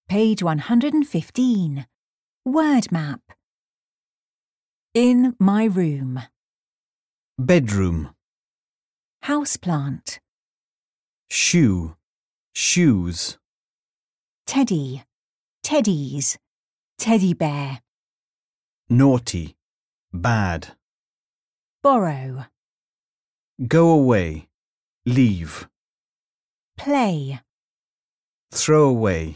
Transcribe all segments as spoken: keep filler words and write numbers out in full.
Page one hundred fifteen. Word map. In my room. Bedroom. Houseplant. Shoe. Shoes. Teddy. Teddies. Teddy bear. Naughty. Bad. Borrow. Go away. Leave. Play. Throw away.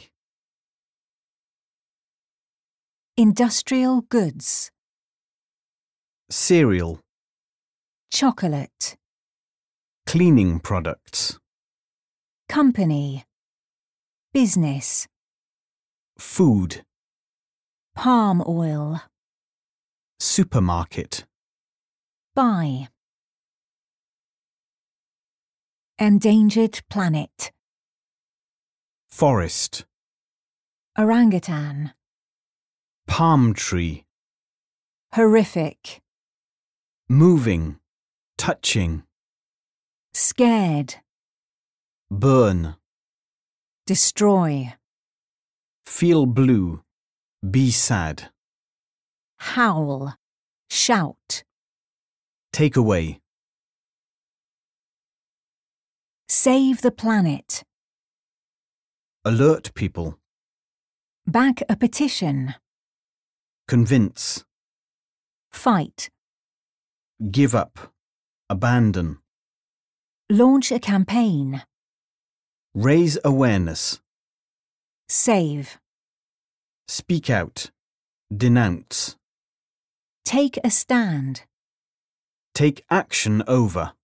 Industrial goods. Cereal. Chocolate. Cleaning products. Company. Business. Food. Palm oil. Supermarket. Buy. Endangered planet. Forest. Orangutan. Palm tree. Horrific. Moving. Touching. Scared. Burn. Destroy. Feel blue. Be sad. Howl. Shout. Take away. Save the planet. Alert people. Back a petition. Convince. Fight. Give up. Abandon. Launch a campaign. Raise awareness. Save. Speak out. Denounce. Take a stand. Take action over.